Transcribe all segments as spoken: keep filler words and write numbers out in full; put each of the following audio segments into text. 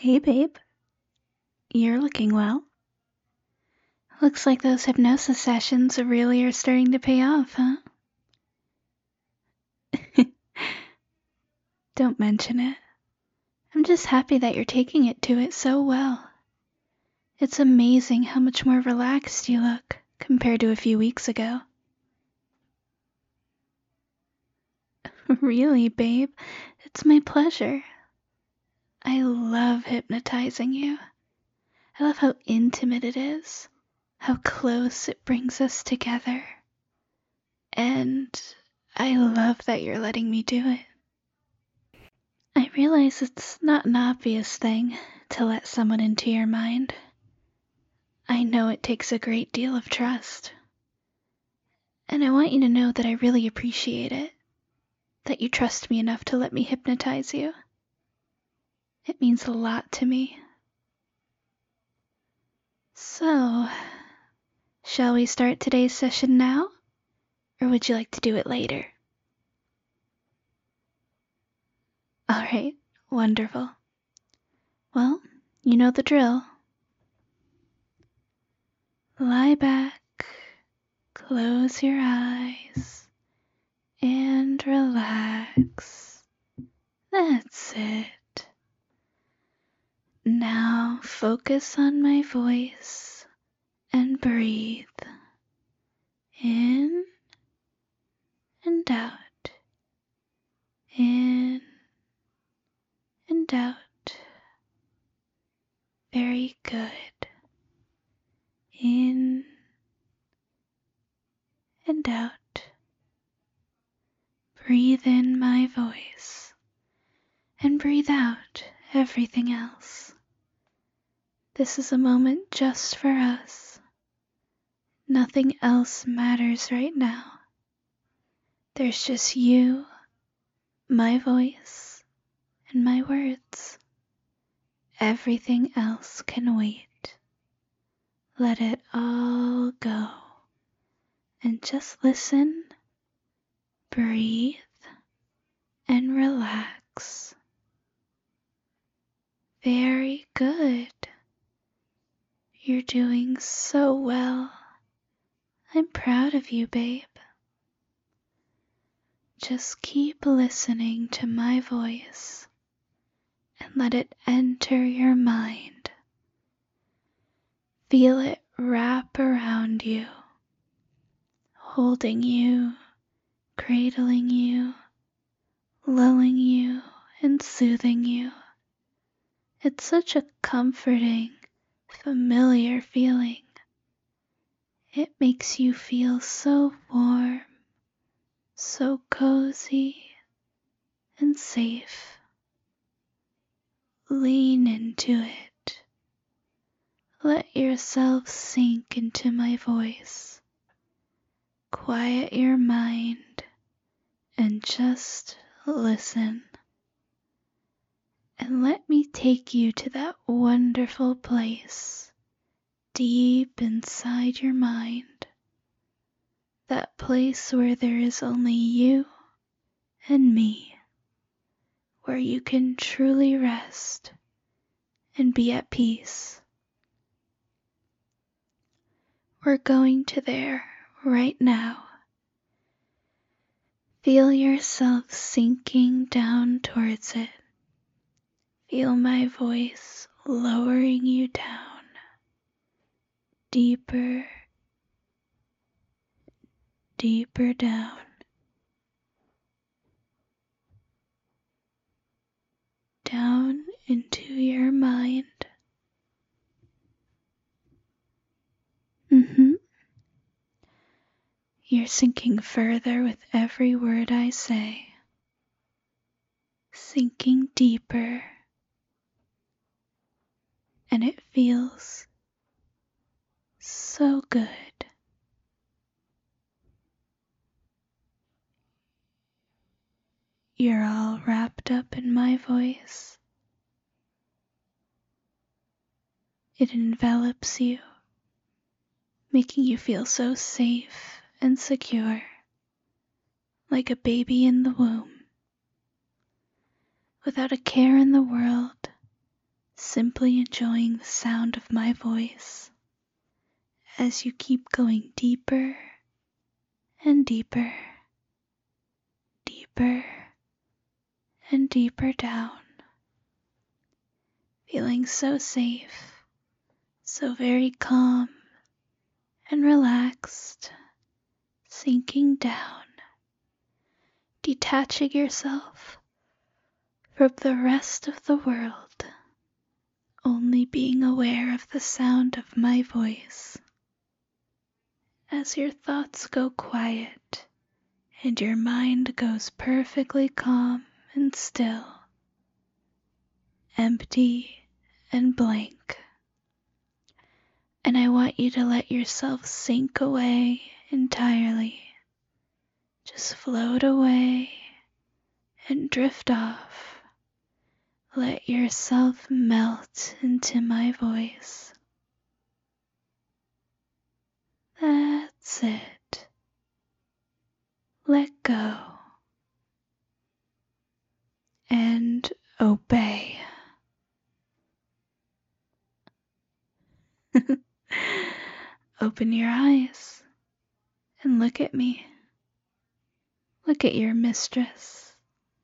Hey babe, you're looking well. Looks like those hypnosis sessions really are starting to pay off, huh? Don't mention it. I'm just happy that you're taking it to it so well. It's amazing how much more relaxed you look compared to a few weeks ago. Really, babe, it's my pleasure. I love hypnotizing you. I love how intimate it is, how close it brings us together. And I love that you're letting me do it. I realize it's not an obvious thing to let someone into your mind. I know it takes a great deal of trust. And I want you to know that I really appreciate it, that you trust me enough to let me hypnotize you. It means a lot to me. So, shall we start today's session now? Or would you like to do it later? Alright, wonderful. Well, you know the drill. Lie back, close your eyes, and relax. That's it. Now focus on my voice and breathe in and out, in and out. Very good. In and out. Breathe in my voice and breathe out everything else. This is a moment just for us. Nothing else matters right now. There's just you, my voice, and my words. Everything else can wait. Let it all go. And just listen, breathe, and relax. Very good. You're doing so well. I'm proud of you, babe. Just keep listening to my voice and let it enter your mind. Feel it wrap around you, holding you, cradling you, lulling you, and soothing you. It's such a comforting, familiar feeling. It makes you feel so warm, so cozy, and safe. Lean into it. Let yourself sink into my voice. Quiet your mind and just listen. And let me take you to that wonderful place deep inside your mind. That place where there is only you and me, where you can truly rest and be at peace. We're going to there right now. Feel yourself sinking down towards it. Feel my voice lowering you down, deeper, deeper down. Down into your mind. Mm-hmm. You're sinking further with every word I say. Sinking deeper. And it feels so good. You're all wrapped up in my voice. It envelops you, making you feel so safe and secure, like a baby in the womb, without a care in the world, simply enjoying the sound of my voice as you keep going deeper and deeper, deeper and deeper down, feeling so safe, so very calm and relaxed, sinking down, detaching yourself from the rest of the world, only being aware of the sound of my voice. As your thoughts go quiet and your mind goes perfectly calm and still, empty and blank. And I want you to let yourself sink away entirely. Just float away and drift off. Let yourself melt into my voice. That's it. Let go and obey. Open your eyes and look at me. Look at your mistress.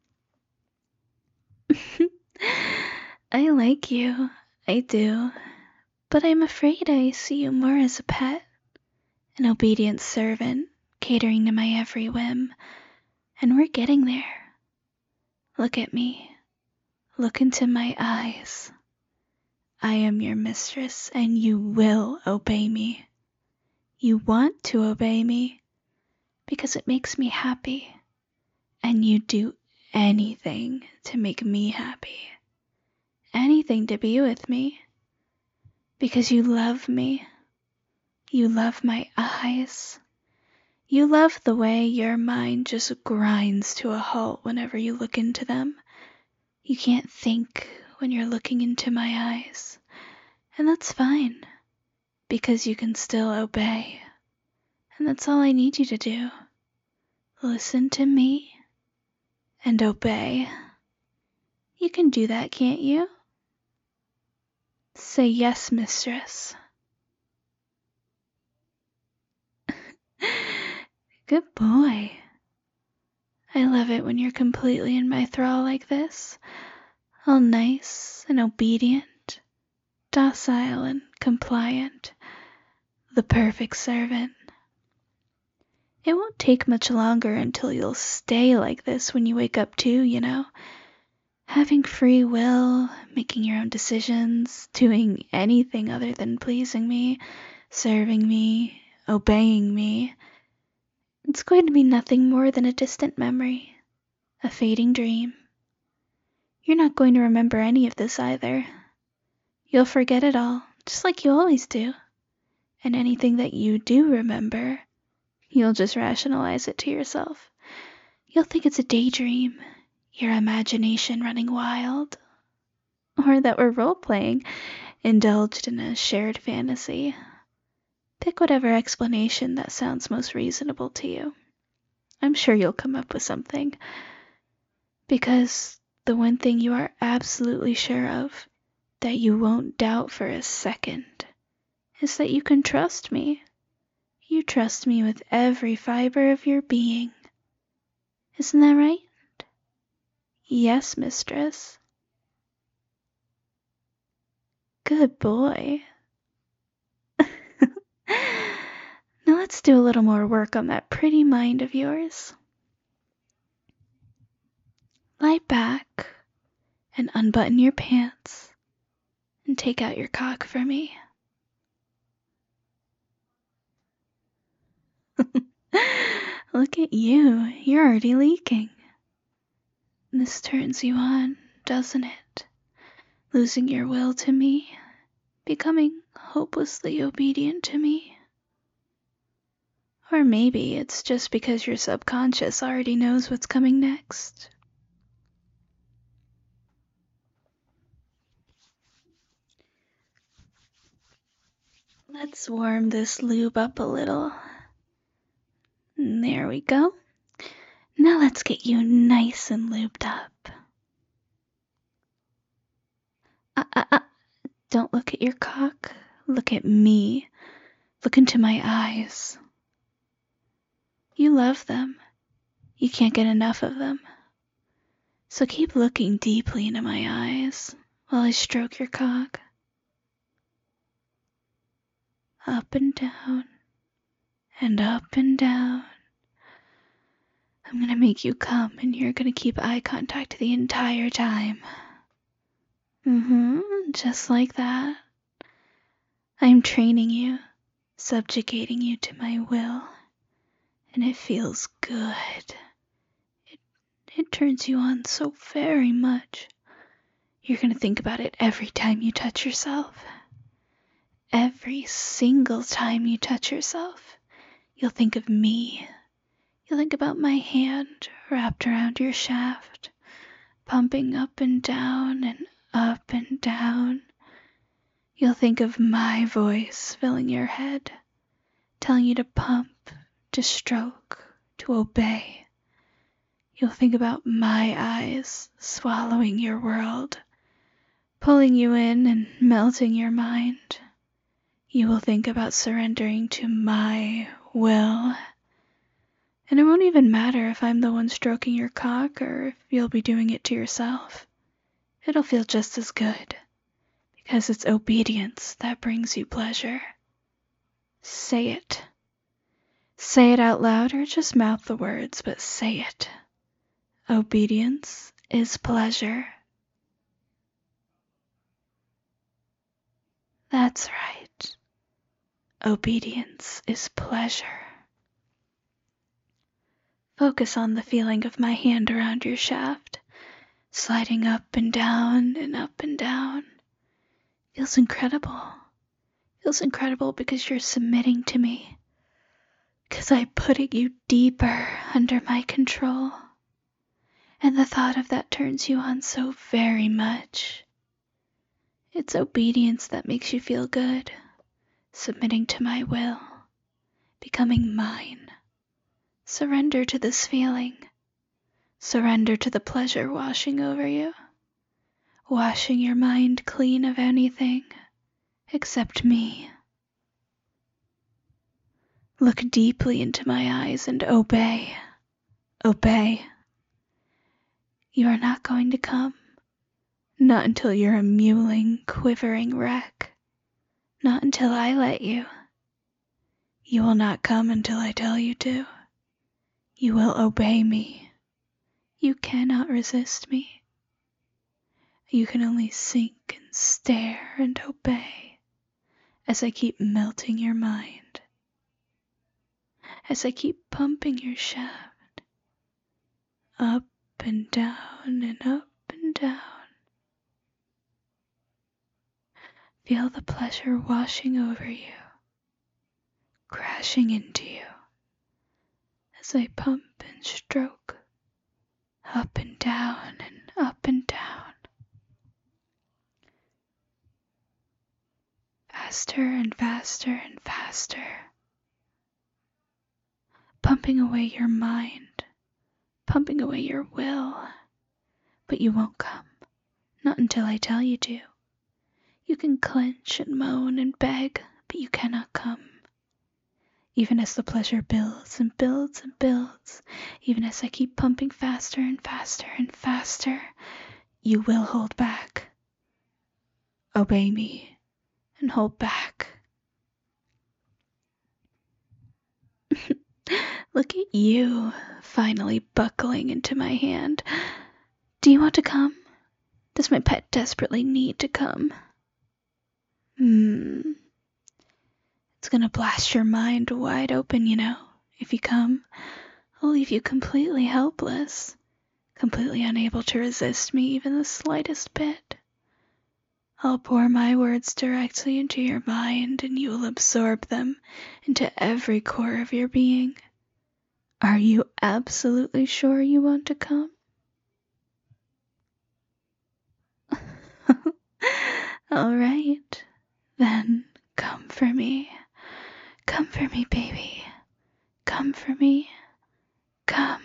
I like you, I do, but I'm afraid I see you more as a pet, an obedient servant, catering to my every whim, and we're getting there. Look at me. Look into my eyes. I am your mistress, and you will obey me. You want to obey me because it makes me happy, and you do anything to make me happy. Anything to be with me, because you love me. You love my eyes. You love the way your mind just grinds to a halt whenever you look into them. You can't think when you're looking into my eyes, and that's fine, because you can still obey, and that's all I need you to do. Listen to me and obey. You can do that, can't you? Say yes, mistress. Good boy. I love it when you're completely in my thrall like this, all nice and obedient, docile and compliant, the perfect servant. It won't take much longer until you'll stay like this when you wake up too, you know. Having free will, making your own decisions, doing anything other than pleasing me, serving me, obeying me. It's going to be nothing more than a distant memory, a fading dream. You're not going to remember any of this either. You'll forget it all, just like you always do. And anything that you do remember, you'll just rationalize it to yourself. You'll think it's a daydream, your imagination running wild, or that we're role-playing, indulged in a shared fantasy. Pick whatever explanation that sounds most reasonable to you. I'm sure you'll come up with something. Because the one thing you are absolutely sure of, that you won't doubt for a second, is that you can trust me. You trust me with every fiber of your being. Isn't that right? Yes, mistress. Good boy. Now let's do a little more work on that pretty mind of yours. Lie back and unbutton your pants and take out your cock for me. Look at you, you're already leaking. This turns you on, doesn't it? Losing your will to me, becoming hopelessly obedient to me. Or maybe it's just because your subconscious already knows what's coming next. Let's warm this lube up a little. There we go. Now let's get you nice and lubed up. Uh, uh, uh, Look at your cock. Look at me. Look into my eyes. You love them. You can't get enough of them. So keep looking deeply into my eyes while I stroke your cock. Up and down, and up and down. I'm gonna make you come, and you're gonna keep eye contact the entire time. Mm-hmm, just like that. I'm training you, subjugating you to my will, and it feels good. It, it turns you on so very much. You're gonna think about it every time you touch yourself. Every single time you touch yourself, you'll think of me. You'll think about my hand wrapped around your shaft, pumping up and down and up and down. You'll think of my voice filling your head, telling you to pump, to stroke, to obey. You'll think about my eyes swallowing your world, pulling you in and melting your mind. You will think about surrendering to my will. And it won't even matter if I'm the one stroking your cock or if you'll be doing it to yourself. It'll feel just as good, because it's obedience that brings you pleasure. Say it. Say it out loud or just mouth the words, but say it. Obedience is pleasure. That's right. Obedience is pleasure. Focus on the feeling of my hand around your shaft, sliding up and down and up and down. Feels incredible. Feels incredible because you're submitting to me. Because I'm putting you deeper under my control. And the thought of that turns you on so very much. It's obedience that makes you feel good. Submitting to my will. Becoming mine. Surrender to this feeling. Surrender to the pleasure washing over you. Washing your mind clean of anything except me. Look deeply into my eyes and obey. Obey. You are not going to come. Not until you're a mewling, quivering wreck. Not until I let you. You will not come until I tell you to. You will obey me. You cannot resist me. You can only sink and stare and obey as I keep melting your mind, as I keep pumping your shaft, up and down and up and down. Feel the pleasure washing over you, crashing into you, as I pump and stroke, up and down and up and down. Faster and faster and faster. Pumping away your mind, pumping away your will. But you won't come, not until I tell you to. You can clench and moan and beg, but you cannot come. Even as the pleasure builds and builds and builds, even as I keep pumping faster and faster and faster, you will hold back. Obey me and hold back. Look at you, finally buckling into my hand. Do you want to come? Does my pet desperately need to come? Hmm. It's gonna blast your mind wide open, you know. If you come, I'll leave you completely helpless, completely unable to resist me even the slightest bit. I'll pour my words directly into your mind and you will absorb them into every core of your being. Are you absolutely sure you want to come? All right, then come for me. Come for me, baby. Come for me. Come.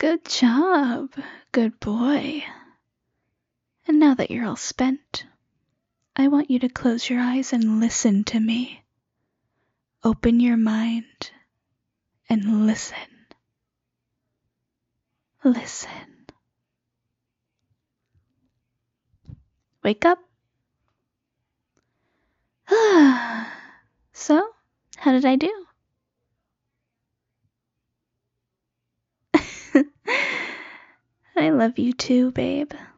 Good job. Good boy. And now that you're all spent, I want you to close your eyes and listen to me. Open your mind and listen. Listen. Wake up. So, how did I do? I love you too, babe.